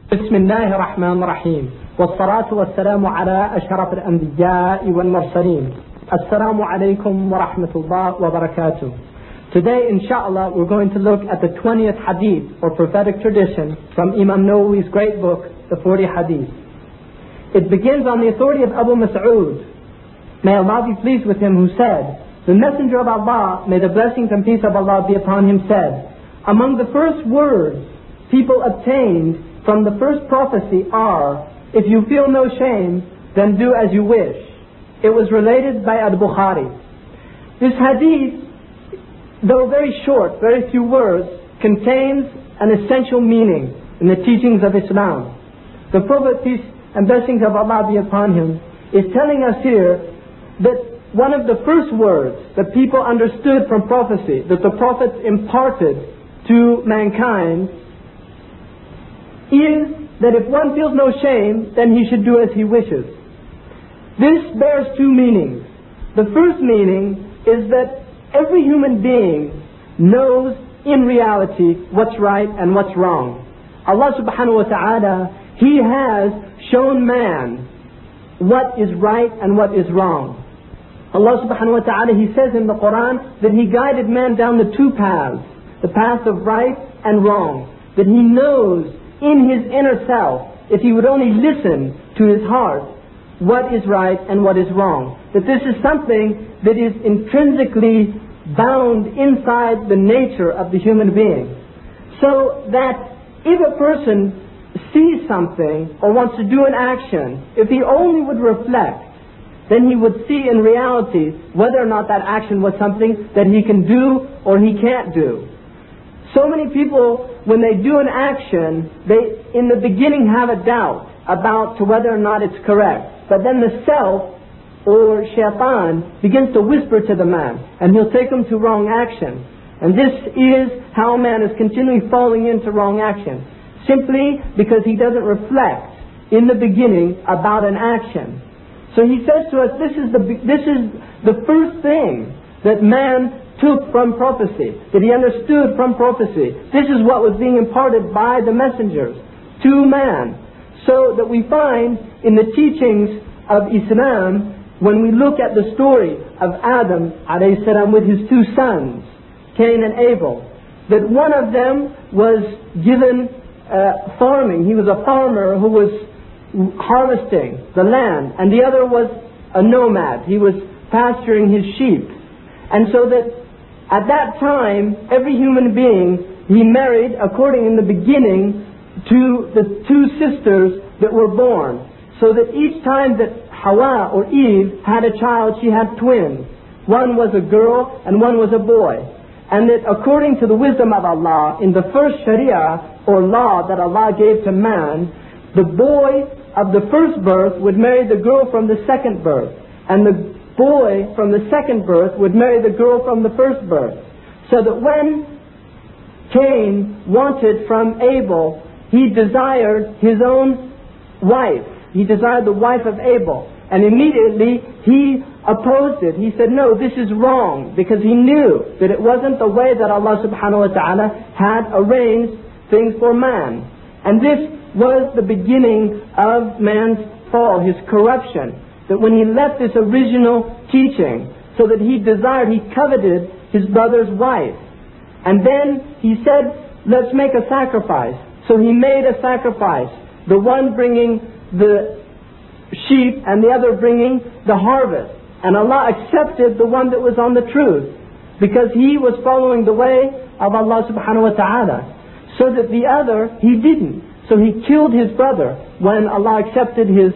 بسم الله الرحمن الرحيم والصلاة والسلام على أشرف الأنبياء والمرسلين. Assalamu alaikum wa rahmatullah wa barakatuh. Today, inshallah, we're going to look at the 20th hadith or prophetic tradition from Imam Nawawi's great book, the 40 hadith. It begins on the authority of Abu Mas'ud, may Allah be pleased with him, who said, the Messenger of Allah, may the blessings and peace of Allah be upon him, said, among the first words people obtained from the first prophecy are, if you feel no shame, then do as you wish. It was related by Al-Bukhari. This hadith, though very short, very few words, contains an essential meaning in the teachings of Islam. The Prophet, peace and blessings of Allah be upon him, is telling us here that one of the first words that people understood from prophecy, that the prophets imparted to mankind, is that if one feels no shame, then he should do as he wishes. This bears two meanings. The first meaning is that every human being knows in reality what's right and what's wrong. Allah subhanahu wa ta'ala, He has shown man what is right and what is wrong. Allah subhanahu wa ta'ala, He says in the Quran that He guided man down the two paths, the path of right and wrong. That He knows in his inner self, if he would only listen to his heart, what is right and what is wrong. That this is something that is intrinsically bound inside the nature of the human being. So that if a person sees something or wants to do an action, if he only would reflect, then he would see in reality whether or not that action was something that he can do or he can't do. So many people, when they do an action, they in the beginning have a doubt about to whether or not it's correct. But then the self or shaitan begins to whisper to the man, and he'll take him to wrong action. And this is how man is continually falling into wrong action, simply because he doesn't reflect in the beginning about an action. So he says to us, this is the first thing that man took from prophecy, that he understood from prophecy. This is what was being imparted by the messengers to man. So that we find in the teachings of Islam, when we look at the story of Adam alayhi salam with his two sons, Cain and Abel, that one of them was given farming. He was a farmer who was harvesting the land, and the other was a nomad. He was pasturing his sheep. And so that at that time, every human being, he married according in the beginning to the two sisters that were born. So that each time that Hawa or Eve had a child, she had twins. One was a girl and one was a boy. And that according to the wisdom of Allah, in the first Sharia or law that Allah gave to man, the boy of the first birth would marry the girl from the second birth. And the boy from the second birth would marry the girl from the first birth. So that when Cain wanted from Abel, he desired his own wife. He desired the wife of Abel. And immediately he opposed it. He said, no, this is wrong. Because he knew that it wasn't the way that Allah subhanahu wa ta'ala had arranged things for man. And this was the beginning of man's fall, his corruption. That when he left this original teaching, so that he desired, he coveted his brother's wife. And then he said, let's make a sacrifice. So he made a sacrifice. The one bringing the sheep and the other bringing the harvest. And Allah accepted the one that was on the truth, because he was following the way of Allah subhanahu wa ta'ala. So that the other, he didn't. So he killed his brother when Allah accepted his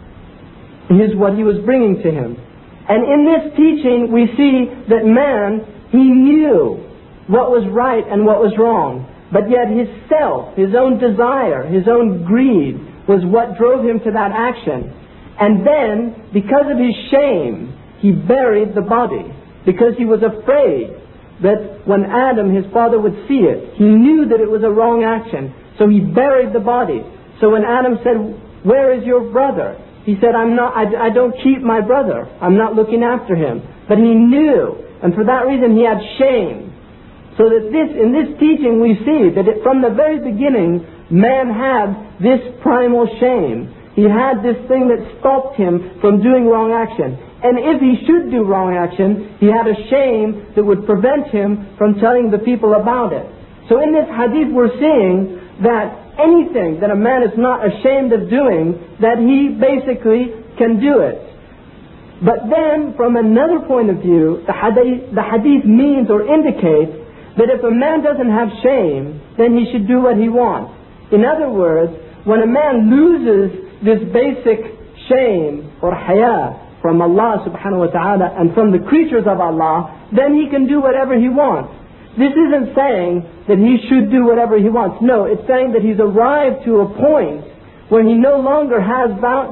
what he was bringing to him. And in this teaching we see that man, he knew what was right and what was wrong. But yet his self, his own desire, his own greed was what drove him to that action. And then, because of his shame, he buried the body. Because he was afraid that when Adam, his father, would see it, he knew that it was a wrong action. So he buried the body. So when Adam said, where is your brother? He said, I don't keep my brother. I'm not looking after him. But he knew. And for that reason he had shame. So that in this teaching we see that from the very beginning, man had this primal shame. He had this thing that stopped him from doing wrong action. And if he should do wrong action, he had a shame that would prevent him from telling the people about it. So in this hadith we're seeing that anything that a man is not ashamed of doing, that he basically can do it. But then, from another point of view, the hadith means or indicates that if a man doesn't have shame, then he should do what he wants. In other words, when a man loses this basic shame or haya from Allah subhanahu wa ta'ala and from the creatures of Allah, then he can do whatever he wants. This isn't saying that he should do whatever he wants. No, it's saying that he's arrived to a point where he no longer has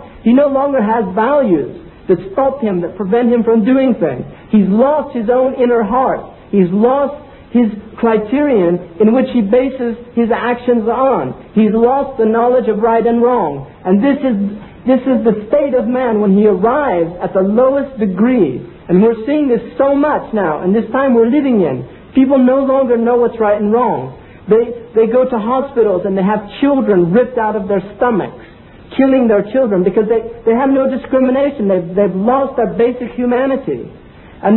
values that stop him, that prevent him from doing things. He's lost his own inner heart. He's lost his criterion in which he bases his actions on. He's lost the knowledge of right and wrong. And this is the state of man when he arrives at the lowest degree. And we're seeing this so much now, in this time we're living in. People no longer know what's right and wrong. They go to hospitals and they have children ripped out of their stomachs, killing their children because they have no discrimination. They've lost their basic humanity. And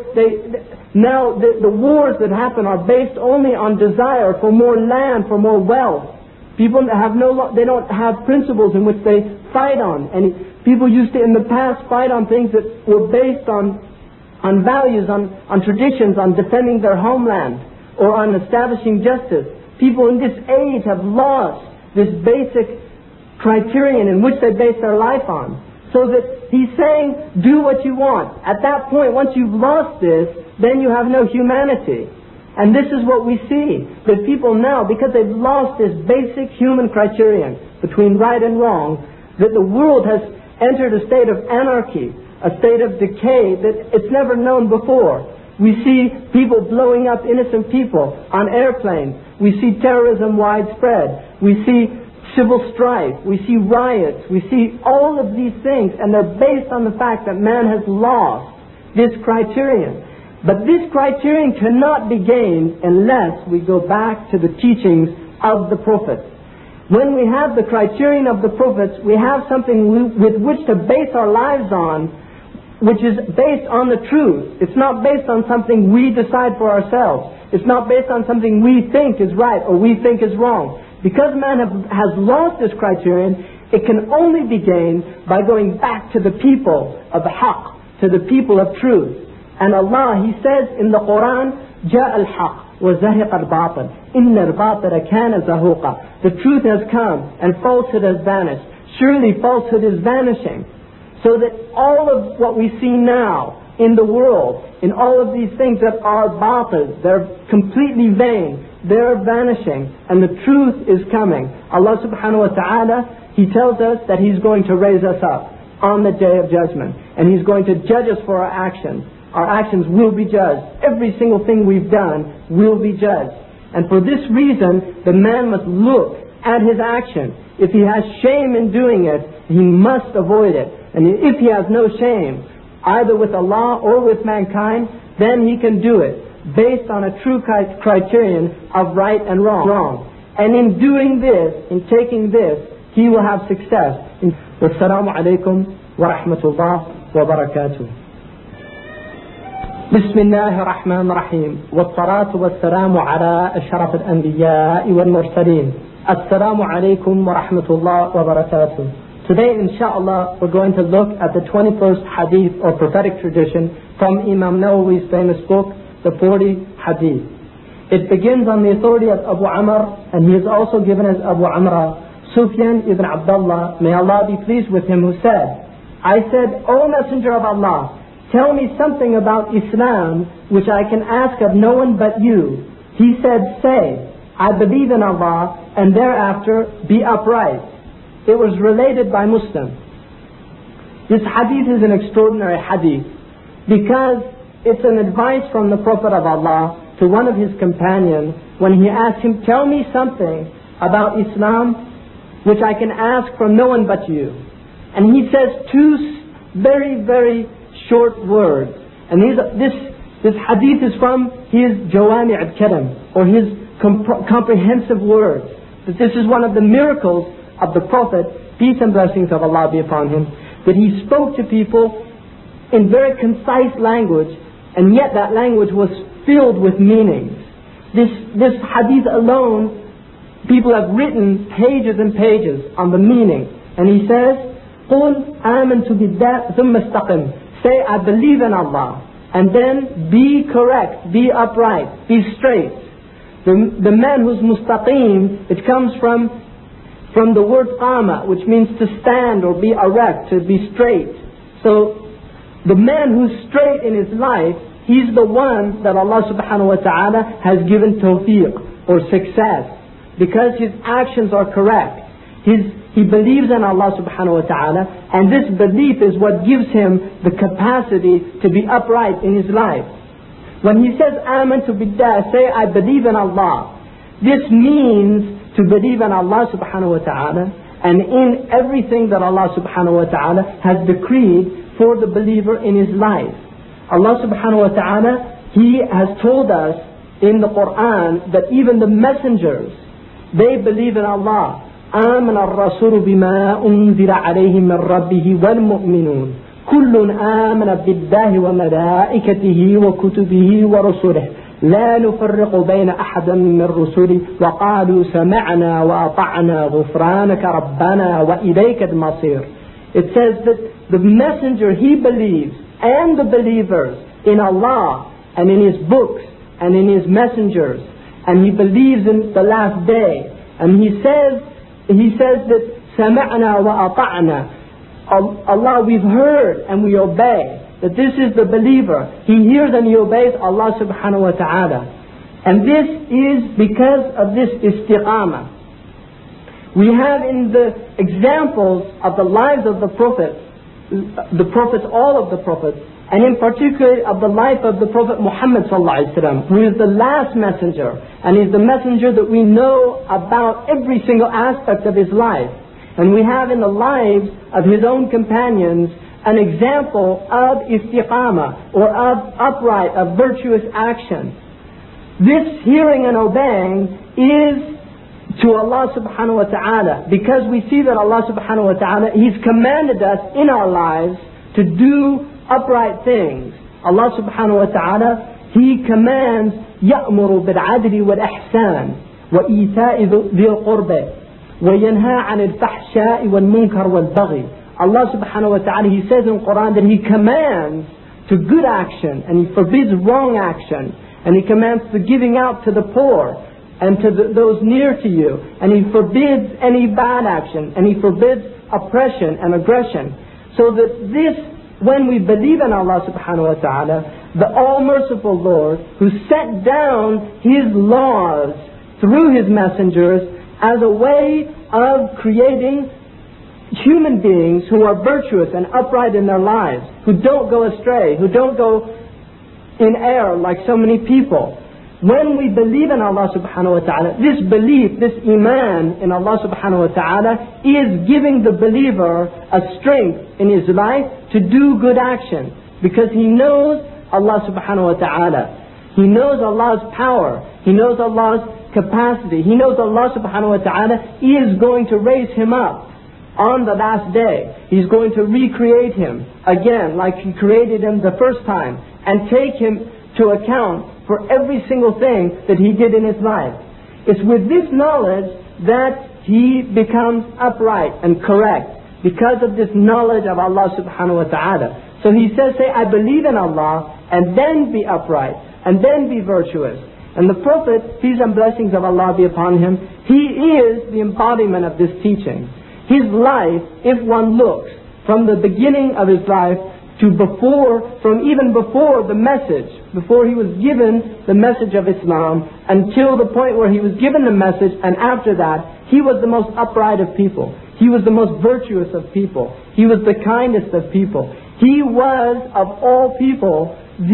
now the wars that happen are based only on desire for more land, for more wealth. People they don't have principles in which they fight on. And people used to in the past fight on things that were based on values, on traditions, on defending their homeland or on establishing justice. People in this age have lost this basic criterion in which they base their life on. So that he's saying, do what you want. At that point, once you've lost this, then you have no humanity. And this is what we see. That people now, because they've lost this basic human criterion between right and wrong, that the world has entered a state of anarchy, a state of decay that it's never known before. We see people blowing up innocent people on airplanes. We see terrorism widespread. We see civil strife. We see riots. We see all of these things, and they're based on the fact that man has lost this criterion. But this criterion cannot be gained unless we go back to the teachings of the prophets. When we have the criterion of the prophets, we have something with which to base our lives on, which is based on the truth. It's not based on something we decide for ourselves. It's not based on something we think is right or we think is wrong. Because man has lost this criterion, it can only be gained by going back to the people of the haqq, to the people of truth. And Allah, He says in the Quran, جَاءَ الْحَقِّ وَزَهِقَ الْبَاطِلِ إِنَّ الْبَاطِلَ كَانَ زَهُوقًا. The truth has come and falsehood has vanished. Surely falsehood is vanishing. So that all of what we see now in the world, in all of these things that are batil, they're completely vain, they're vanishing, and the truth is coming. Allah subhanahu wa ta'ala, He tells us that He's going to raise us up on the Day of Judgment, and He's going to judge us for our actions. Our actions will be judged. Every single thing we've done will be judged. And for this reason, the man must look at his action. If he has shame in doing it, he must avoid it. And if he has no shame, either with Allah or with mankind, then he can do it based on a true criterion of right and wrong. And in doing this, in taking this, he will have success. Wassalamu alaikum wa rahmatullah wa barakatuh. بسم الله الرحمن الرحيم والصلاة والسلام على أشرف الأنبياء والمرسلين السلام عليكم ورحمة الله وبركاته. Today, inshallah, we're going to look at the 21st hadith or prophetic tradition from Imam Nawawi's famous book, the 40 Hadith. It begins on the authority of Abu Amr, and he is also given as Abu Amra, Sufyan ibn Abdullah, may Allah be pleased with him, who said, I said, O Messenger of Allah, tell me something about Islam which I can ask of no one but you. He said, say, I believe in Allah, and thereafter be upright. It was related by Muslim. This hadith is an extraordinary hadith because it's an advice from the Prophet of Allah to one of his companions when he asked him, tell me something about Islam which I can ask from no one but you. And he says two very, very short words. And this hadith is from his Jawami' al-Kalam, or his comprehensive words. that this is one of the miracles of the Prophet, peace and blessings of Allah be upon him, that he spoke to people in very concise language, and yet that language was filled with meanings. This hadith alone, people have written pages and pages on the meaning. And he says, قُلْ آمَنْتُ بِاللَّهِ ثُمَّ اسْتَقِمْ. Say, I believe in Allah. And then be correct, be upright, be straight. The man who's mustaqim, it comes from the word qama, which means to stand or be erect, to be straight. So the man who's straight in his life, he's the one that Allah subhanahu wa ta'ala has given tawfiq or success, because his actions are correct. He believes in Allah subhanahu wa ta'ala, and this belief is what gives him the capacity to be upright in his life. When he says amantu billah, say I believe in Allah, this means to believe in Allah subhanahu wa ta'ala and in everything that Allah subhanahu wa ta'ala has decreed for the believer in his life. Allah subhanahu wa ta'ala, He has told us in the Quran that even the messengers, they believe in Allah. آمن الرسول بما أنزل عليه من ربه والمؤمنون كل آمن بالله وملائكته وكتبه ورسله لا نفرق بين أحد من رسله وقالوا سمعنا وأطعنا غفرانك ربنا وإليك المصير. It says that the messenger, he believes, and the believers in Allah and in His books and in His messengers, and he believes in the last day. And he says that سمعنا وأطعنا. Allah, we've heard and we obey. That this is the believer. He hears and he obeys Allah subhanahu wa ta'ala. And this is because of this istiqamah. We have in the examples of the lives of the prophets, all of the prophets, and in particular of the life of the Prophet Muhammad sallallahu alaihi wasallam, who is the last messenger, and is the messenger that we know about every single aspect of his life. And we have in the lives of his own companions an example of istiqamah, or of upright, of virtuous action. This hearing and obeying is to Allah subhanahu wa ta'ala, because we see that Allah subhanahu wa ta'ala, He's commanded us in our lives to do upright things. Allah subhanahu wa ta'ala, He commands يأمر بالعدل والإحسان وإيتاء ذي القربى وينهى عن الفحشاء والمنكر والبغي. Allah subhanahu wa ta'ala, He says in the Quran that He commands to good action and He forbids wrong action, and He commands the giving out to the poor and to those near to you, and He forbids any bad action, and He forbids oppression and aggression. So that this, when we believe in Allah subhanahu wa ta'ala, the all-merciful Lord, who set down His laws through His messengers as a way of creating human beings who are virtuous and upright in their lives, who don't go astray, who don't go in error like so many people. When we believe in Allah subhanahu wa ta'ala, this belief, this iman in Allah subhanahu wa ta'ala is giving the believer a strength in his life to do good action, because he knows Allah subhanahu wa ta'ala. He knows Allah's power. He knows Allah's capacity. He knows Allah subhanahu wa ta'ala is going to raise him up on the last day. He's going to recreate him again like He created him the first time, and take him to account for every single thing that he did in his life. It's with this knowledge that he becomes upright and correct, because of this knowledge of Allah subhanahu wa ta'ala. So he says, say, I believe in Allah, and then be upright, and then be virtuous. And the Prophet, peace and blessings of Allah be upon him, he is the embodiment of this teaching. His life, if one looks from the beginning of his life to from even before the message, before he was given the message of Islam, until the point where he was given the message, and after that, he was the most upright of people. He was the most virtuous of people. He was the kindest of people. He was, of all people,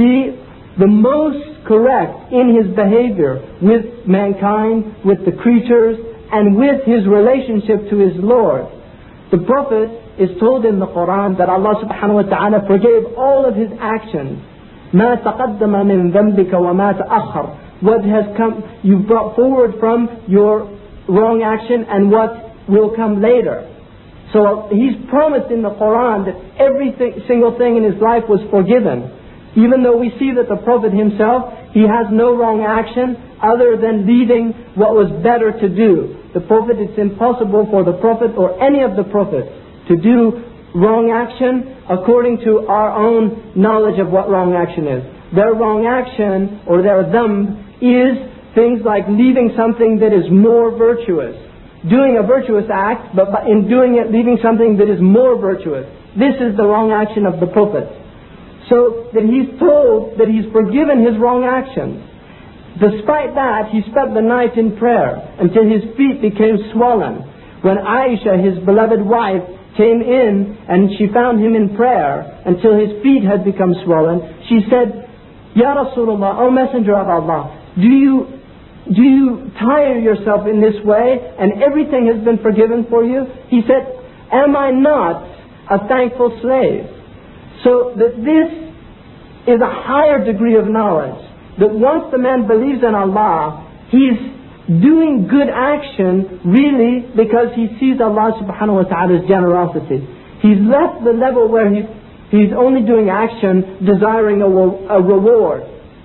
the most correct in his behavior with mankind, with the creatures, and with his relationship to his Lord. The Prophet is told in the Quran that Allah subhanahu wa ta'ala forgave all of his actions. مَا تَقَدَّمَ مِنْ ذَنْبِكَ وَمَا تَأَخَّرَ. What has come, you brought forward from your wrong action and what will come later. So he's promised in the Quran that every single thing in his life was forgiven. Even though we see that the Prophet himself, he has no wrong action other than leaving what was better to do. The Prophet, it's impossible for the Prophet or any of the Prophets to do wrong action according to our own knowledge of what wrong action is. Their wrong action or their dhanb is things like leaving something that is more virtuous. Doing a virtuous act, but in doing it, leaving something that is more virtuous. This is the wrong action of the Prophet. So that he's told that he's forgiven his wrong actions. Despite that, he spent the night in prayer until his feet became swollen. When Aisha, his beloved wife, came in and she found him in prayer until his feet had become swollen, she said, Ya Rasulullah, O Messenger of Allah, do you tire yourself in this way and everything has been forgiven for you? He said, am I not a thankful slave? So that this is a higher degree of knowledge. That once the man believes in Allah, he's doing good action really because he sees Allah subhanahu wa ta'ala's generosity. He's left the level where he's only doing action desiring a reward.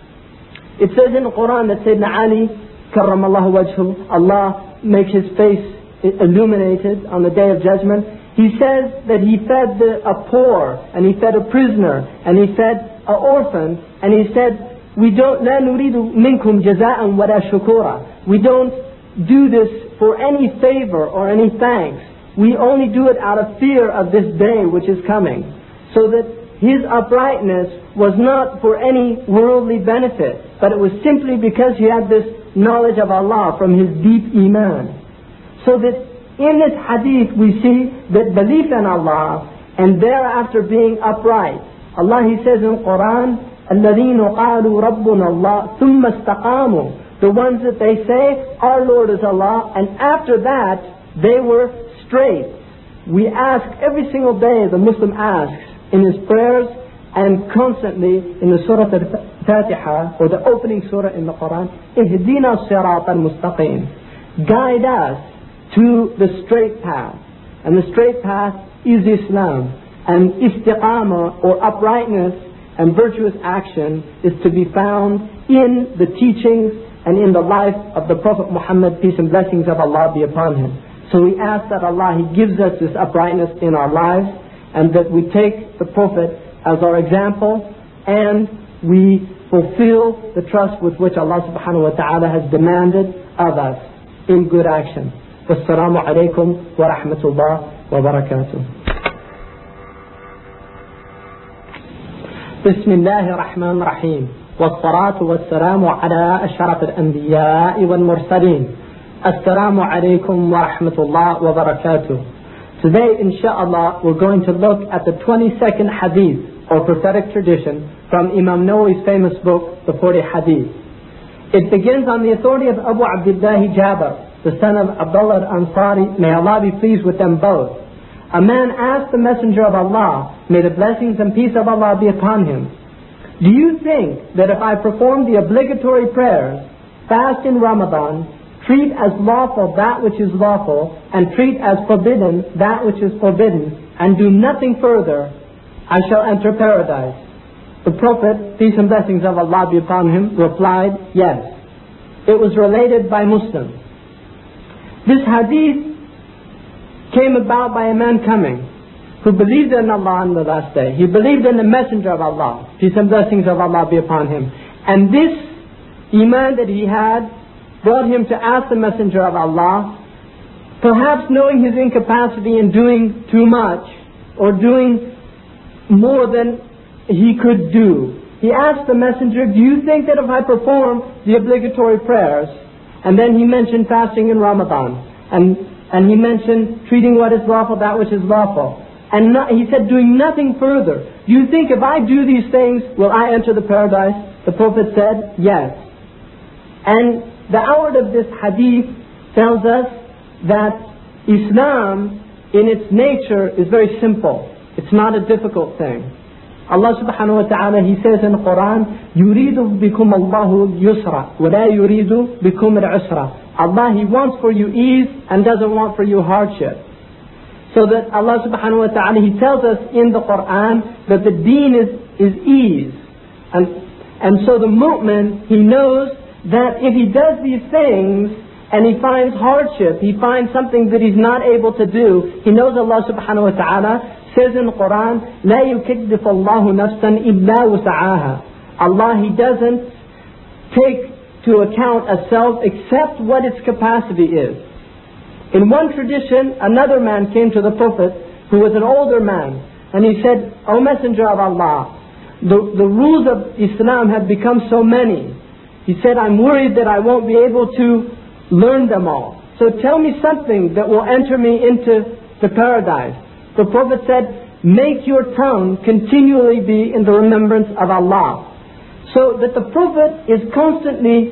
It says in the Quran that Sayyidina Ali karramallahu wajhu, Allah makes his face illuminated on the day of judgment. He says that he fed a poor, and he fed a prisoner, and he fed an orphan, and he said, we don't لا نريد منكم جزاء ولا شكورا. We don't do this for any favor or any thanks. We only do it out of fear of this day which is coming. So that his uprightness was not for any worldly benefit, but it was simply because he had this knowledge of Allah from his deep iman. So that in this hadith we see that belief in Allah and thereafter being upright. Allah, He says in the Quran, الَّذِينَ قَالُوا رَبُّنَا اللَّهُ ثُمَّ اسْتَقَامُوا. The ones that they say, our Lord is Allah, and after that they were straight. We ask every single day, the Muslim asks in his prayers and constantly in the Surah Al-Fatiha, or the opening surah in the Quran, اهدنا الصراط المستقيم. Guide us to the straight path. And the straight path is Islam. And istiqamah, or uprightness and virtuous action, is to be found in the teachings and in the life of the Prophet Muhammad, peace and blessings of Allah be upon him. So we ask that Allah, He gives us this uprightness in our lives, and that we take the Prophet as our example, and we fulfill the trust with which Allah subhanahu wa ta'ala has demanded of us in good action. Wassalamu alaikum wa rahmatullah wa barakatuh. بسم الله الرحمن الرحيم والصلاة والسلام على أشرف الأنبياء والمرسلين السلام عليكم ورحمة الله وبركاته. Today, inshallah, we're going to look at the 22nd hadith, or prophetic tradition, from Imam Nawawi's famous book, the 40 Hadith. It begins on the authority of Abu Abdullah Jabir, the son of Abdullah al-Ansari, may Allah be pleased with them both. A man asked the Messenger of Allah, may the blessings and peace of Allah be upon him, do you think that if I perform the obligatory prayers, fast in Ramadan, treat as lawful that which is lawful, and treat as forbidden that which is forbidden, and do nothing further, I shall enter paradise? The Prophet, peace and blessings of Allah be upon him, replied, yes. It was related by Muslims. This hadith came about by a man coming who believed in Allah on the last day. He believed in the Messenger of Allah, peace and blessings of Allah be upon him. And this iman that he had brought him to ask the Messenger of Allah, perhaps knowing his incapacity in doing too much or doing more than he could do. He asked the Messenger, do you think that if I perform the obligatory prayers, and then he mentioned fasting in Ramadan, and he mentioned treating what is lawful, that which is lawful. And he said, doing nothing further. Do you think if I do these things, will I enter the paradise? The Prophet said, yes. And the outward of this hadith tells us that Islam, in its nature, is very simple. It's not a difficult thing. Allah subhanahu wa ta'ala, He says in the Quran, يُرِيدُ بِكُمَ اللَّهُ الْيُسْرَ وَلَا يُرِيدُ بِكُمَ الْعُسْرَ. Allah, He wants for you ease and doesn't want for you hardship. So that Allah subhanahu wa ta'ala, He tells us in the Quran that the deen is ease. And so the mu'min, he knows that if he does these things and he finds hardship, he finds something that he's not able to do, he knows Allah subhanahu wa ta'ala says in the Quran, لا يكلف الله نفسا إلا وسعها. Allah, He doesn't take to account a self except what its capacity is. In one tradition, another man came to the Prophet who was an older man, and he said, O Messenger of Allah, the rules of Islam have become so many. He said, I'm worried that I won't be able to learn them all. So tell me something that will enter me into the paradise. The Prophet said, make your tongue continually be in the remembrance of Allah. So that the Prophet is constantly,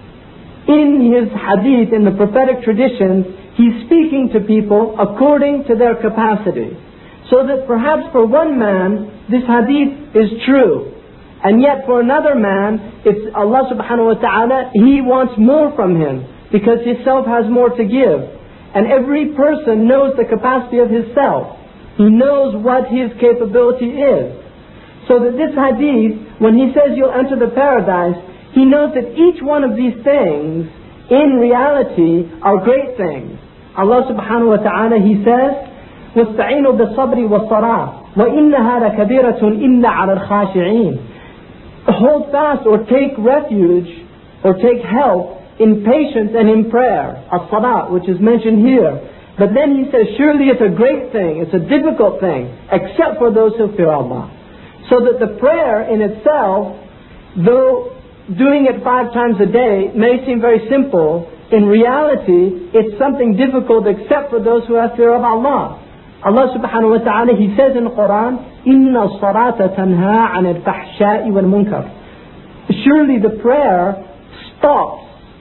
in his hadith, in the prophetic traditions, he's speaking to people according to their capacity. So that perhaps for one man, this hadith is true. And yet for another man, it's Allah subhanahu wa ta'ala, He wants more from him, because his self has more to give. And every person knows the capacity of his self. He knows what his capability is. So that this hadith, when he says you'll enter the paradise, he knows that each one of these things, in reality, are great things. Allah subhanahu wa ta'ala, He says, وَاسْتَعِينُوا بِالصَّبْرِ وَالصَّلَاةِ وَإِنَّهَا لَكَبِيرَةٌ إِلَّا عَلَى الْخَاشِعِينَ. Hold fast or take refuge or take help in patience and in prayer. As-salat, which is mentioned here. But then He says, surely it's a great thing, it's a difficult thing, except for those who fear Allah. So that the prayer in itself, though doing it 5 times a day may seem very simple, in reality it's something difficult except for those who have fear of Allah. Allah subhanahu wa ta'ala, He says in the Quran, إِنَّ الصَّلَاةَ تَنْهَا عَنِ الْفَحْشَاءِ وَالْمُنْكَرِ. Surely the prayer stops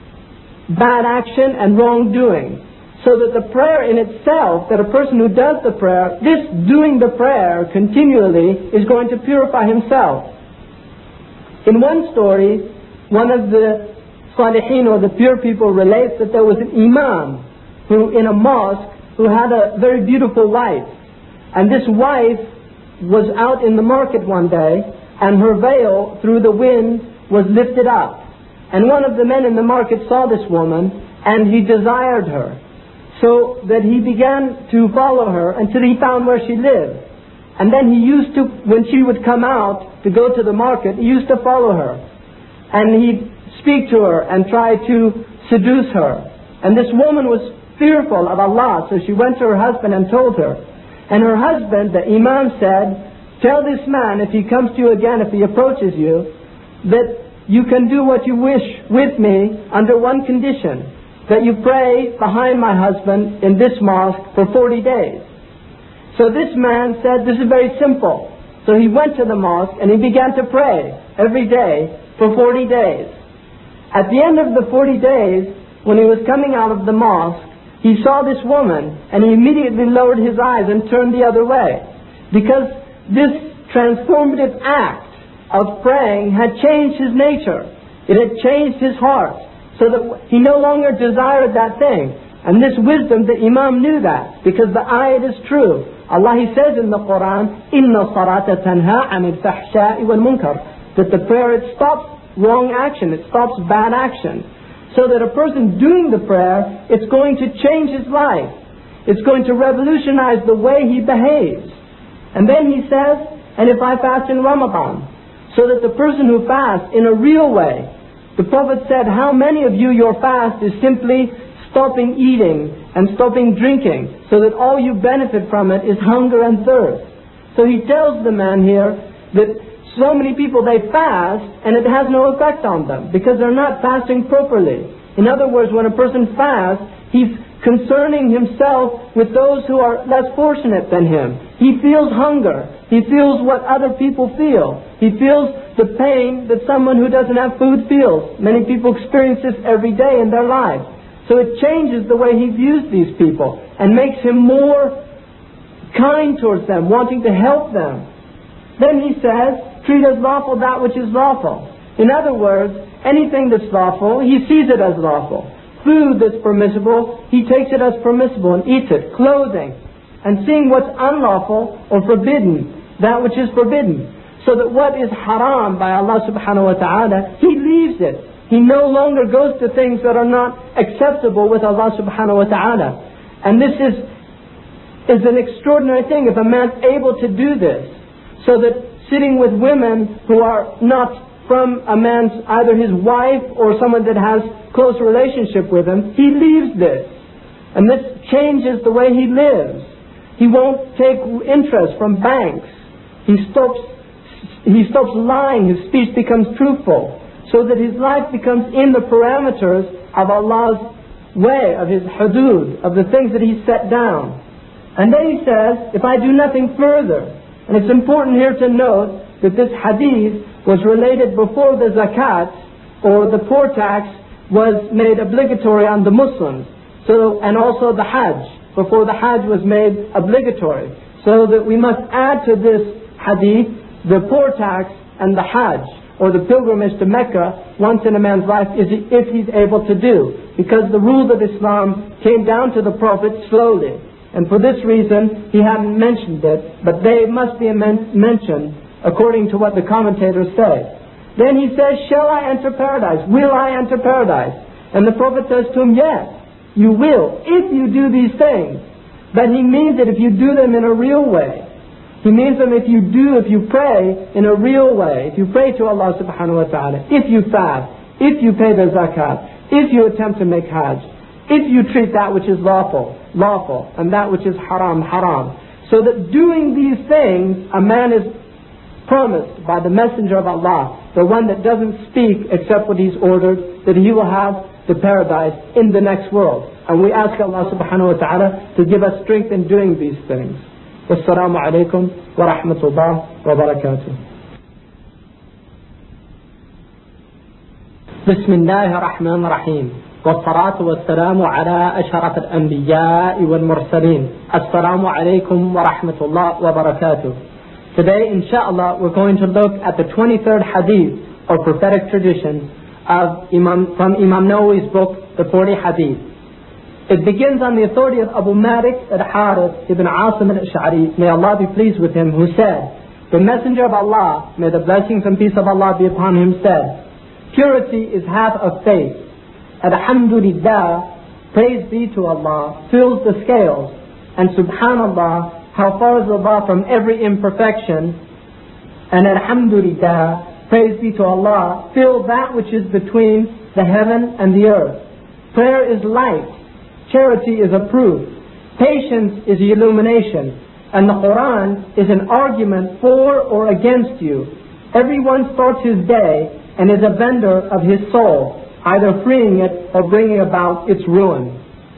bad action and wrongdoing. So that the prayer in itself, that a person who does the prayer, this doing the prayer continually is going to purify himself. In one story, one of the Salihin or the pure people relates that there was an Imam who in a mosque who had a very beautiful wife. And this wife was out in the market one day and her veil through the wind was lifted up. And one of the men in the market saw this woman and he desired her. So that he began to follow her until he found where she lived. And then he used to, when she would come out to go to the market, he used to follow her. And he'd speak to her and try to seduce her. And this woman was fearful of Allah, so she went to her husband and told her. And her husband, the Imam, said, tell this man if he comes to you again, if he approaches you, that you can do what you wish with me under one condition. That you pray behind my husband in this mosque for 40 days. So this man said, this is very simple. So he went to the mosque and he began to pray every day for 40 days. At the end of the 40 days, when he was coming out of the mosque, he saw this woman and he immediately lowered his eyes and turned the other way. Because this transformative act of praying had changed his nature. It had changed his heart. So that he no longer desired that thing. And this wisdom, the Imam knew that. Because the ayat is true. Allah, He says in the Quran, إِنَّ الصَّلَاةَ تَنْهَا عَنِ الْفَحْشَاءِ وَالْمُنْكَرِ. That the prayer, it stops wrong action. It stops bad action. So that a person doing the prayer, it's going to change his life. It's going to revolutionize the way he behaves. And then He says, and if I fast in Ramadan. So that the person who fasts in a real way, the Prophet said, how many of you, your fast is simply stopping eating and stopping drinking, so that all you benefit from it is hunger and thirst. So he tells the man here that so many people, they fast and it has no effect on them because they're not fasting properly. In other words, when a person fasts, he's concerning himself with those who are less fortunate than him. He feels hunger. He feels what other people feel. He feels the pain that someone who doesn't have food feels. Many people experience this every day in their lives. So it changes the way he views these people and makes him more kind towards them, wanting to help them. Then he says, treat as lawful that which is lawful. In other words, anything that's lawful, he sees it as lawful. food that's permissible, he takes it as permissible and eats it. Clothing. And seeing what's unlawful or forbidden, that which is forbidden. So that what is haram by Allah subhanahu wa ta'ala, he leaves it. He no longer goes to things that are not acceptable with Allah subhanahu wa ta'ala. And this is an extraordinary thing if a man's able to do this. So that sitting with women who are not from a man's, either his wife or someone that has close relationship with him, he leaves this. And this changes the way he lives. He won't take interest from banks. He stops lying. His speech becomes truthful. So that his life becomes in the parameters of Allah's way, of His hudud, of the things that He set down. And then he says, if I do nothing further, and it's important here to note that this hadith was related before the zakat, or the poor tax, was made obligatory on the Muslims. So, and also the hajj, before the hajj was made obligatory. So that we must add to this hadith the poor tax and the hajj, or the pilgrimage to Mecca, once in a man's life, if he's able to do. Because the rules of Islam came down to the Prophet slowly. And for this reason, he hadn't mentioned it, but they must be mentioned according to what the commentators say. Then he says, shall I enter paradise? Will I enter paradise? And the Prophet says to him, yes, you will, if you do these things. But he means it if you do them in a real way. He means them if you pray in a real way, if you pray to Allah subhanahu wa ta'ala, if you fast, if you pay the zakat, if you attempt to make hajj, if you treat that which is lawful, and that which is haram. So that doing these things, a man is promised by the Messenger of Allah, the one that doesn't speak except what he's ordered, that he will have the paradise in the next world. And we ask Allah subhanahu wa ta'ala to give us strength in doing these things. Wassalamu alaikum wa rahmatullah wa barakatuh. Bismillahir Rahmanir Rahim. والصلاة والسلام على أشرف الأنبياء والمرسلين. Assalamu alaikum wa rahmatullah wa barakatuh. Today, inshallah, we're going to look at the 23rd hadith, or prophetic tradition, from Imam Nawawi's book, the 40 hadith. It begins on the authority of Abu Malik al-Harith ibn Asim al-Ash'ari, may Allah be pleased with him, who said, the Messenger of Allah, may the blessings and peace of Allah be upon him, said, purity is half of faith. Alhamdulillah, praise be to Allah, fills the scales. And subhanallah, how far is Allah from every imperfection. And alhamdulillah, praise be to Allah, fill that which is between the heaven and the earth. Prayer is light. Charity is a proof. Patience is illumination. And the Quran is an argument for or against you. Everyone starts his day and is a vendor of his soul, either freeing it or bringing about its ruin.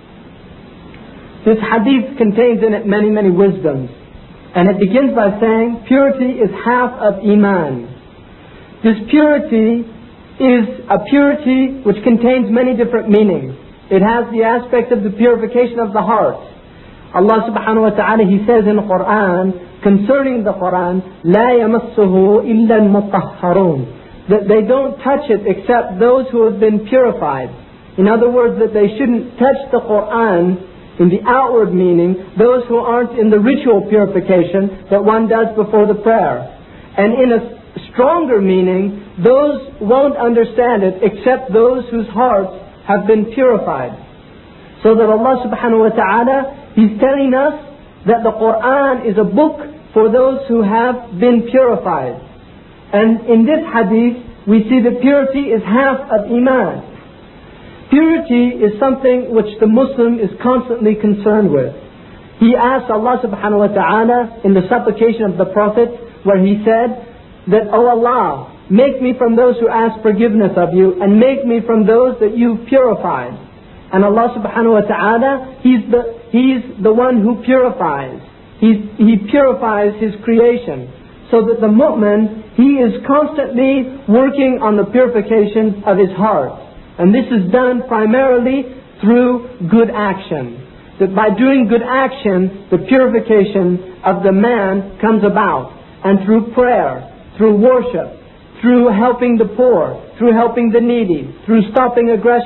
This hadith contains in it many, many wisdoms. And it begins by saying, purity is half of Iman. This purity is a purity which contains many different meanings. It has the aspect of the purification of the heart. Allah subhanahu wa ta'ala, He says in the Quran, concerning the Quran, لا يمسه إلا المطهرون, that they don't touch it except those who have been purified. In other words, that they shouldn't touch the Quran in the outward meaning, those who aren't in the ritual purification that one does before the prayer. And in a stronger meaning, those won't understand it except those whose hearts have been purified. So that Allah subhanahu wa ta'ala, He's telling us that the Quran is a book for those who have been purified. And in this hadith, we see that purity is half of Iman. Purity is something which the Muslim is constantly concerned with. He asked Allah subhanahu wa ta'ala in the supplication of the Prophet, where he said that, O Allah, make me from those who ask forgiveness of you, and make me from those that you've purified. And Allah subhanahu wa ta'ala, He's the one who purifies. He purifies His creation. So that the mu'min, he is constantly working on the purification of his heart. And this is done primarily through good action. That by doing good action, the purification of the man comes about. And through prayer, through worship, through helping the poor, through helping the needy, through stopping aggression,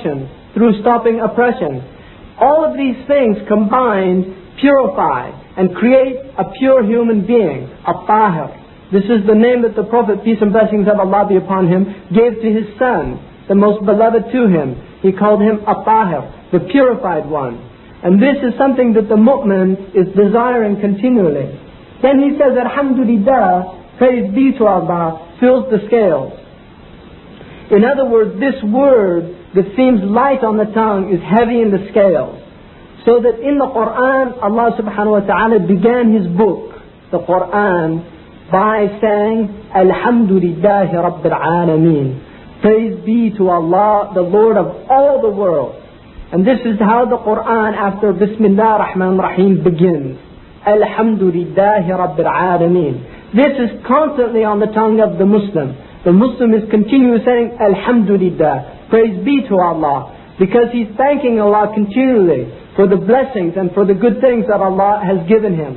through stopping oppression. All of these things combined purify and create a pure human being, a tahir. This is the name that the Prophet, peace and blessings of Allah be upon him, gave to his son, the most beloved to him. He called him a tahir, the purified one. And this is something that the mu'min is desiring continually. Then he says, Alhamdulillah, praise be to Allah, fills the scales. In other words, this word that seems light on the tongue is heavy in the scales. So that in the Quran, Allah subhanahu wa ta'ala began His book, the Quran, by saying, Alhamdulillahi Rabbil Alameen. Praise be to Allah, the Lord of all the world. And this is how the Quran after Bismillah ar-Rahman ar-Rahim begins. Alhamdulillahi Rabbil Alameen. This is constantly on the tongue of the Muslim. The Muslim is continually saying, Alhamdulillah, praise be to Allah. Because he's thanking Allah continually for the blessings and for the good things that Allah has given him.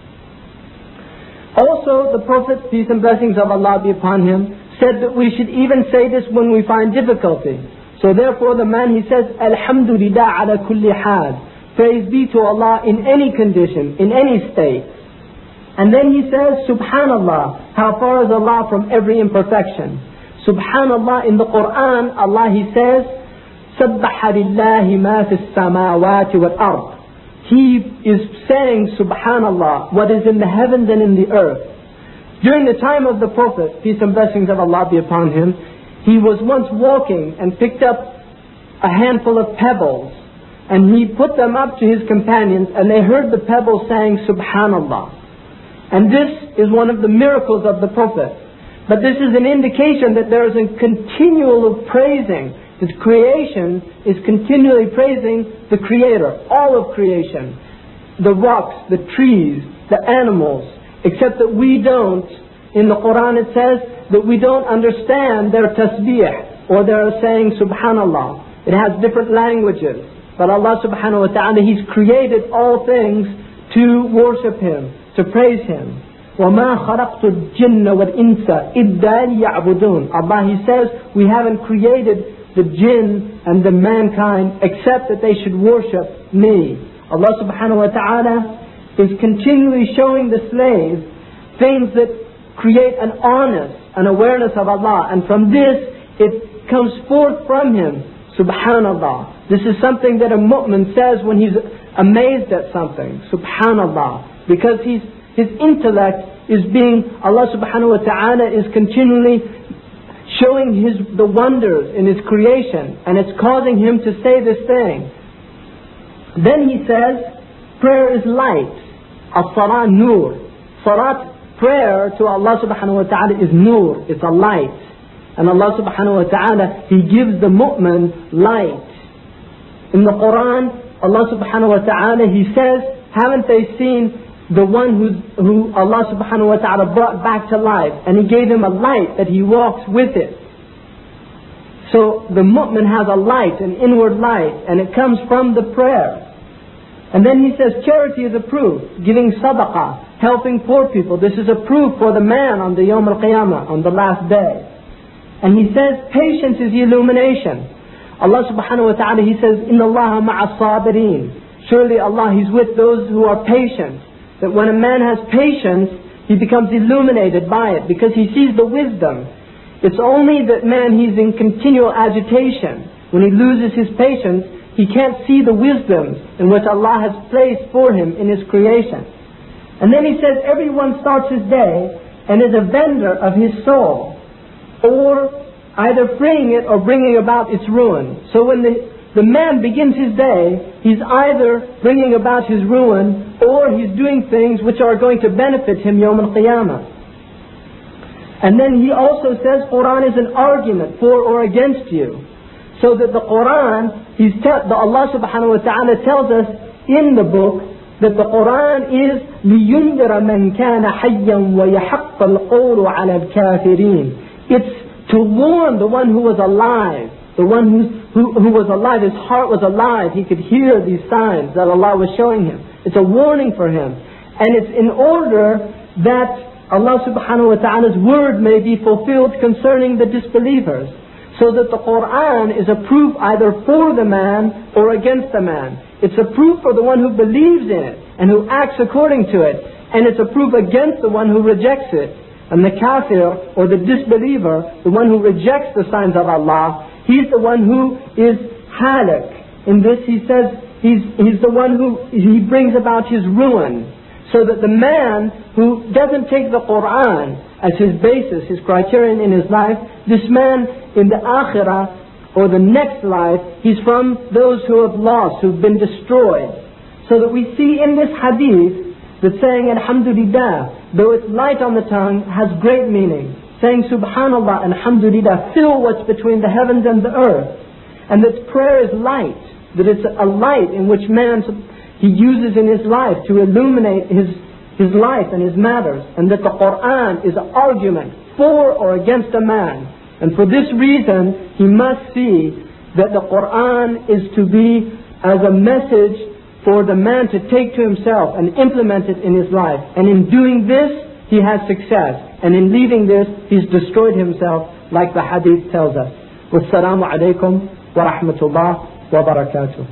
Also, the Prophet, peace and blessings of Allah be upon him, said that we should even say this when we find difficulty. So therefore the man, he says, Alhamdulillah ala kulli hal. Praise be to Allah in any condition, in any state. And then he says, Subhanallah, how far is Allah from every imperfection? Subhanallah, in the Quran, Allah, He says, سَبَّحَ لِلَّهِ مَا فِي السَّمَاوَاتِ وَالْأَرْضِ. He is saying, Subhanallah, what is in the heavens and in the earth. During the time of the Prophet, peace and blessings of Allah be upon him, he was once walking and picked up a handful of pebbles, and he put them up to his companions, and they heard the pebbles saying, Subhanallah. And this is one of the miracles of the Prophet. But this is an indication that there is a continual praising. His creation is continually praising the Creator, all of creation. The rocks, the trees, the animals. Except that we don't, in the Quran it says, that we don't understand their tasbih, or their saying Subhanallah. It has different languages. But Allah subhanahu wa ta'ala, He's created all things to worship Him, to praise Him. وَمَا خَلَقْتُ الْجِنَّ وَالْإِنسَ إِلَّا لِيَعْبُدُونَ. Allah, He says, we haven't created the jinn and the mankind except that they should worship me. Allah subhanahu wa ta'ala is continually showing the slave things that create an honest, an awareness of Allah. And from this, it comes forth from him, Subhanallah. This is something that a mu'min says when he's amazed at something, Subhanallah. Because his intellect is being, Allah subhanahu wa ta'ala is continually showing the wonders in His creation, and it's causing him to say this thing. Then he says, prayer is light. As-salat nur. Salat, prayer to Allah subhanahu wa ta'ala is nur, it's a light. And Allah subhanahu wa ta'ala, He gives the mu'min light. In the Quran, Allah subhanahu wa ta'ala, He says, haven't they seen the one who Allah subhanahu wa ta'ala brought back to life, and He gave him a light that he walks with it. So the mu'min has a light, an inward light, and it comes from the prayer. And then he says charity is approved, giving sadaqah, helping poor people. This is approved for the man on the Yawm al-Qiyamah, on the last day. And he says patience is illumination. Allah subhanahu wa ta'ala, He says, Inna Allaha ma'a sabirin. Surely Allah, He's with those who are patient. That when a man has patience, he becomes illuminated by it because he sees the wisdom. It's only that man, he's in continual agitation. When he loses his patience, he can't see the wisdom in which Allah has placed for him in His creation. And then he says, everyone starts his day and is a vendor of his soul, or either freeing it or bringing about its ruin. So when the man begins his day, he's either bringing about his ruin, or he's doing things which are going to benefit him Yawm al-Qiyamah. And then he also says Quran is an argument for or against you. So that the Quran, Allah subhanahu wa ta'ala tells us in the book that the Quran is لِيُنْذِرَ مَنْ كَانَ حَيًّا وَيَحَقَّ الْقَوْلُ عَلَى الْكَافِرِينَ. It's to warn the one who was alive, the one who was alive, his heart was alive, he could hear these signs that Allah was showing him. It's a warning for him. And it's in order that Allah subhanahu wa ta'ala's word may be fulfilled concerning the disbelievers. So that the Quran is a proof either for the man or against the man. It's a proof for the one who believes in it and who acts according to it. And it's a proof against the one who rejects it. And the kafir, or the disbeliever, the one who rejects the signs of Allah, he's the one who is halak. In this he says, he's the one who he brings about his ruin. So that the man who doesn't take the Quran as his basis, his criterion in his life, this man in the akhirah or the next life, he's from those who have lost, who've been destroyed. So that we see in this hadith that saying Alhamdulillah, though it's light on the tongue, has great meaning. Saying Subhanallah and Alhamdulillah fill what's between the heavens and the earth. And that prayer is light, that it's a light in which man he uses in his life to illuminate his life and his matters. And that the Quran is an argument for or against a man. And for this reason, he must see that the Quran is to be as a message for the man to take to himself and implement it in his life. And in doing this, he has success. And in leaving this, he's destroyed himself, like the hadith tells us. Wassalamu alaikum wa rahmatullah wa barakatuh.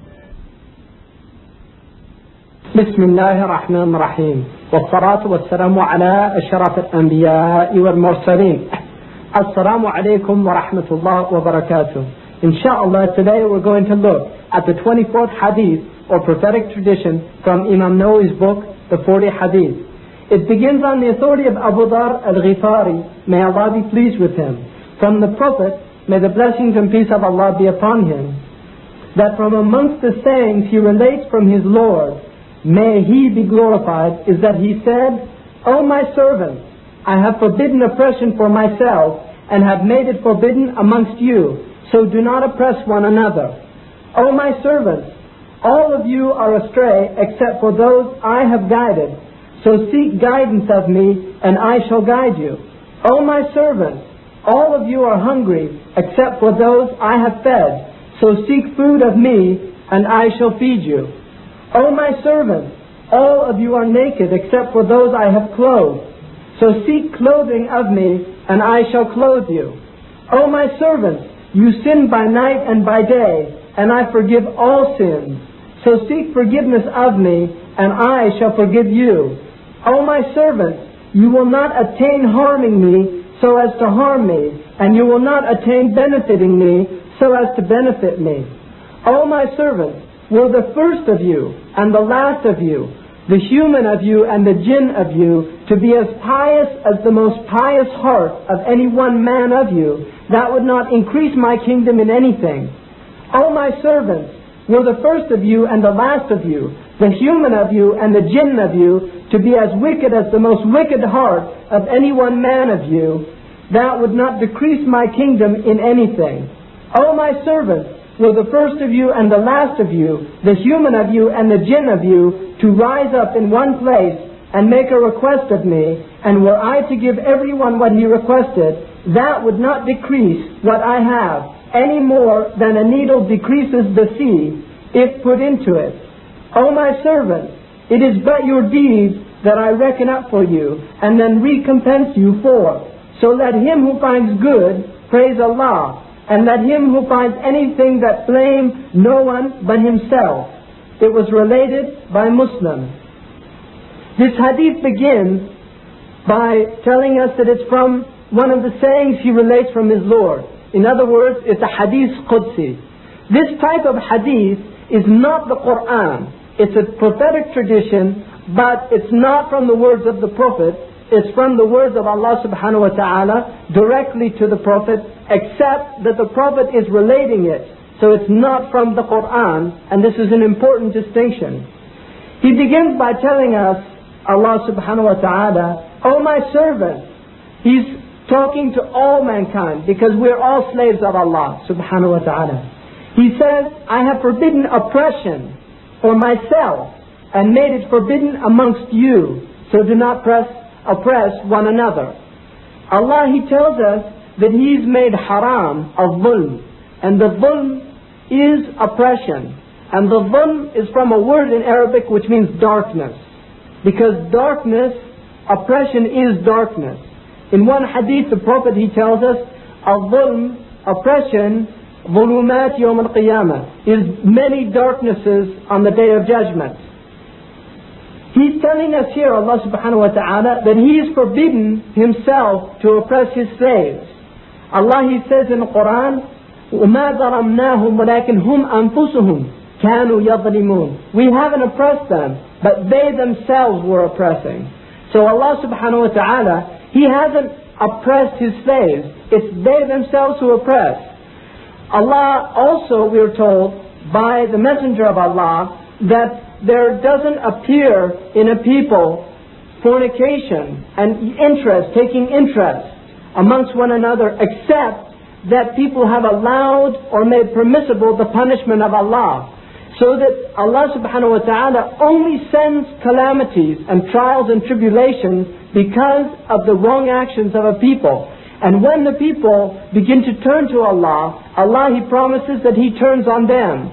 Bismillahir Rahmanir Rahim. Wassalatu wassalamu ala ashraf al-anbiya wal mursaleen. Assalamu alaikum wa rahmatullah wa barakatuh. Inshallah, today we're going to look at the 24th hadith or prophetic tradition from Imam Nawawi's book, the 40 hadith. It begins on the authority of Abu Dhar al-Ghifari, may Allah be pleased with him, from the Prophet, may the blessings and peace of Allah be upon him, that from amongst the sayings he relates from his Lord, may he be glorified, is that he said, O my servants, I have forbidden oppression for myself and have made it forbidden amongst you, so do not oppress one another. O my servants, all of you are astray except for those I have guided, so seek guidance of me and I shall guide you. O my servants, all of you are hungry except for those I have fed, so seek food of me and I shall feed you. O my servants, all of you are naked except for those I have clothed, so seek clothing of me, and I shall clothe you. O my servants, you sin by night and by day, and I forgive all sins. So seek forgiveness of me, and I shall forgive you. O my servants, you will not attain harming me so as to harm me, and you will not attain benefiting me so as to benefit me. O my servants, will the first of you and the last of you, the human of you and the jinn of you, to be as pious as the most pious heart of any one man of you, that would not increase my kingdom in anything. O my servants, will the first of you and the last of you, the human of you and the jinn of you, to be as wicked as the most wicked heart of any one man of you, that would not decrease my kingdom in anything. O my servants, will the first of you and the last of you, the human of you and the jinn of you, to rise up in one place and make a request of me, and were I to give everyone what he requested, that would not decrease what I have, any more than a needle decreases the sea, if put into it. O my servants, it is but your deeds that I reckon up for you, and then recompense you for. So let him who finds good praise Allah, and let him who finds anything that blame no one but himself. It was related by Muslim. This hadith begins by telling us that it's from one of the sayings he relates from his Lord. In other words, it's a hadith Qudsi. This type of hadith is not the Quran. It's a prophetic tradition, but it's not from the words of the Prophet. It's from the words of Allah subhanahu wa ta'ala directly to the Prophet, except that the Prophet is relating it. So it's not from the Quran, and this is an important distinction. He begins by telling us, Allah subhanahu wa ta'ala, O my servants. He's talking to all mankind, because we're all slaves of Allah subhanahu wa ta'ala. He says, I have forbidden oppression for myself, and made it forbidden amongst you, so do not oppress one another. Allah, He tells us that He's made haram of dhulm, and the dhulm is oppression, and the dhulm is from a word in Arabic which means darkness, because darkness, oppression is darkness. In one hadith the Prophet, he tells us, al-dhulm oppression, ظُلُمَاتِ يَوْمَ الْقِيَامَةِ, is many darknesses on the Day of Judgment. He's telling us here, Allah subhanahu wa ta'ala, that He is forbidden Himself to oppress His slaves. Allah, He says in the Quran, وَمَا ظَلَمْنَاهُمْ وَلَكِنْ هُمْ أَنفُسُهُمْ كَانُوا يَظْلِمُونَ. We haven't oppressed them, but they themselves were oppressing. So Allah subhanahu wa ta'ala, He hasn't oppressed His slaves. It's they themselves who oppress. Allah also, we're told by the Messenger of Allah, that there doesn't appear in a people fornication and interest, taking interest amongst one another, except that people have allowed or made permissible the punishment of Allah. So that Allah subhanahu wa ta'ala only sends calamities and trials and tribulations because of the wrong actions of a people. And when the people begin to turn to Allah, Allah, He promises that He turns on them.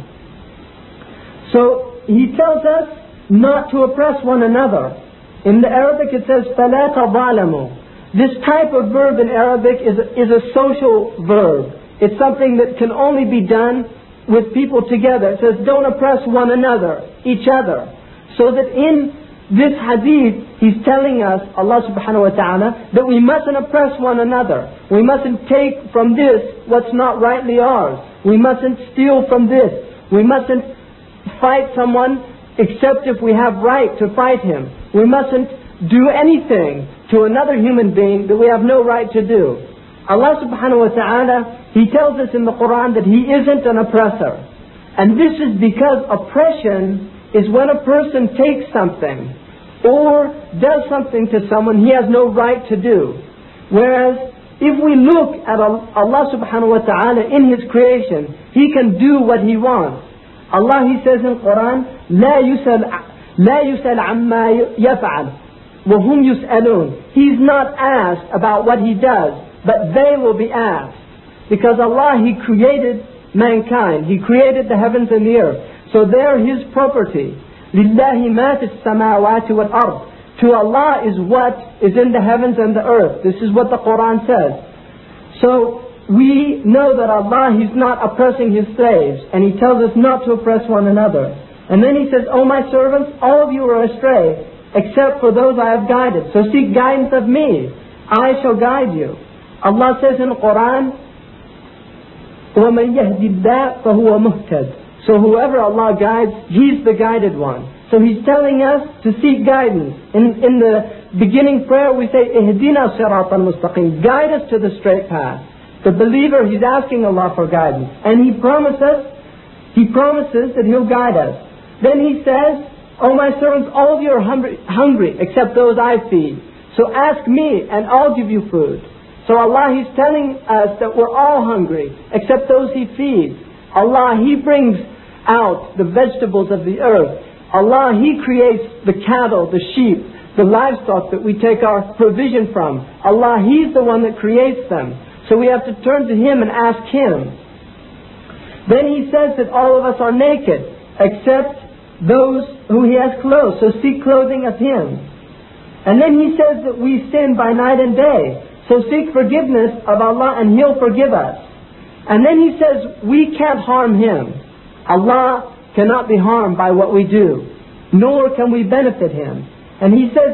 So He tells us not to oppress one another. In the Arabic it says, فَلَا تَظَالَمُوا. This type of verb in Arabic is a social verb. It's something that can only be done with people together. It says, don't oppress one another, each other. So that in this hadith, He's telling us, Allah subhanahu wa ta'ala, that we mustn't oppress one another. We mustn't take from this what's not rightly ours. We mustn't steal from this. We mustn't fight someone except if we have right to fight him. We mustn't do anything to another human being that we have no right to do. Allah subhanahu wa ta'ala, He tells us in the Quran that He isn't an oppressor. And this is because oppression is when a person takes something or does something to someone he has no right to do. Whereas if we look at Allah subhanahu wa ta'ala in His creation, He can do what He wants. Allah, He says in Quran, لا يسأل عما يفعل وهم يسألون. He's not asked about what He does, but they will be asked. Because Allah, He created mankind. He created the heavens and the earth. So they're His property. لله ما في السماوات والأرض. To Allah is what is in the heavens and the earth. This is what the Quran says. So we know that Allah, He's not oppressing His slaves, and He tells us not to oppress one another. And then He says, O my servants, all of you are astray, except for those I have guided. So seek guidance of me. I shall guide you. Allah says in the Quran, وَمَنْ يَهْدِ اللَّهُ فَهُوَ مُهْتَدٍ. So whoever Allah guides, He's the guided one. So He's telling us to seek guidance. In the beginning prayer we say, اهدنا صراط المستقيم. Guide us to the straight path. The believer, he's asking Allah for guidance. And He promises that He'll guide us. Then He says, O my servants, all of you are hungry except those I feed. So ask me and I'll give you food. So Allah, He's telling us that we're all hungry except those He feeds. Allah, He brings out the vegetables of the earth. Allah, He creates the cattle, the sheep, the livestock that we take our provision from. Allah, He's the one that creates them. So we have to turn to Him and ask Him. Then He says that all of us are naked except those who He has clothed. So seek clothing of Him. And then He says that we sin by night and day. So seek forgiveness of Allah and He'll forgive us. And then He says we can't harm Him. Allah cannot be harmed by what we do, nor can we benefit Him. And He says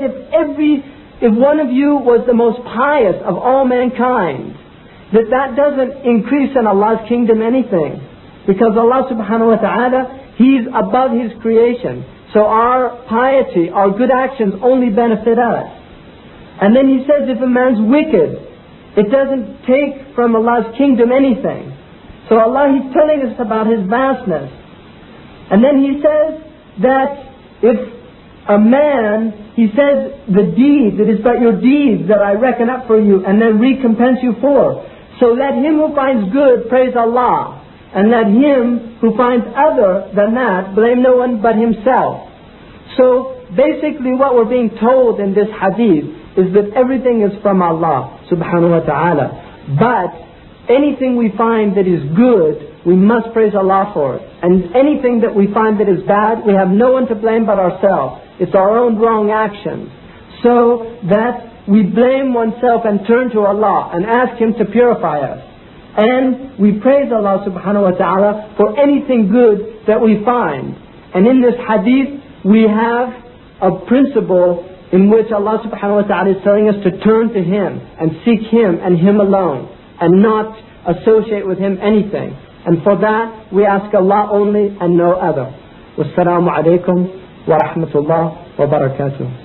if one of you was the most pious of all mankind, that doesn't increase in Allah's kingdom anything. Because Allah subhanahu wa ta'ala, He's above His creation. So our piety, our good actions only benefit us. And then He says if a man's wicked, it doesn't take from Allah's kingdom anything. So Allah, He's telling us about His vastness. And then He says that if a man, He says the deeds, it is but your deeds that I reckon up for you and then recompense you for. So let him who finds good praise Allah. And let him who finds other than that blame no one but himself. So basically what we're being told in this hadith is that everything is from Allah subhanahu wa ta'ala. But anything we find that is good, we must praise Allah for it. And anything that we find that is bad, we have no one to blame but ourselves. It's our own wrong actions. So that we blame oneself and turn to Allah and ask Him to purify us. And we praise Allah subhanahu wa ta'ala for anything good that we find. And in this hadith, we have a principle in which Allah subhanahu wa ta'ala is telling us to turn to Him and seek Him and Him alone, and not associate with Him anything. And for that, we ask Allah only and no other. Wassalamu alaikum wa rahmatullah wa barakatuh.